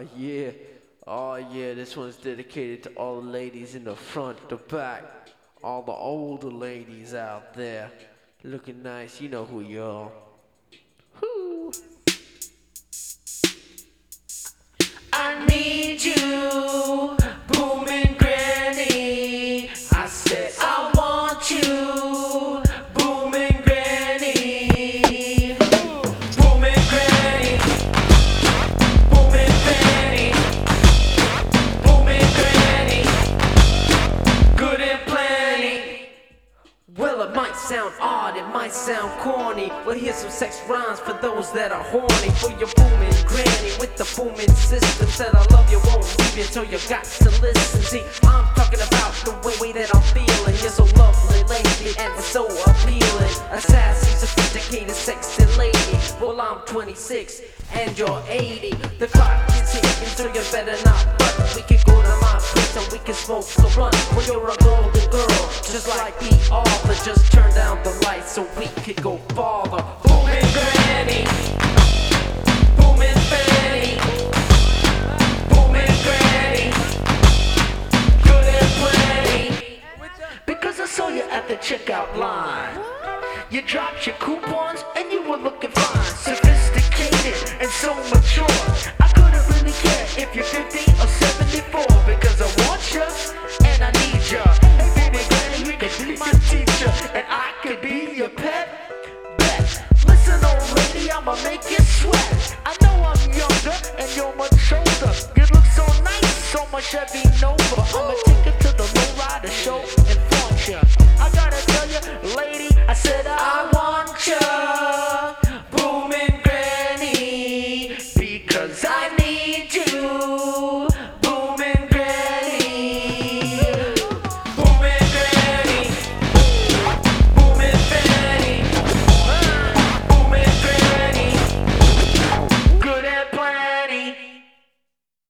Yeah. Oh yeah, this one's dedicated to all the ladies in the front, the back, all the older ladies out there, looking nice, you know who you are. Whoo. I need you, booming granny. I said I want you, booming granny. Booming granny, booming granny, booming granny, good and plenty. Well, it might sound odd, it might sound corny, but here's some sex rhymes for those that are horny. For your booming granny with the booming system, said I love you, won't leave you, so you got to listen. See, I'm talking about the way that I'm feeling. You're so lovely, lady, and so appealing. A sassy, sophisticated, sexy lady. Well, I'm 26 and you're 80. The clock is ticking, so you better not run. We can go to my place and we can smoke the blunt. Well, you're a golden girl, just like the author. Just turn down the lights so we could go farther. Booming granny.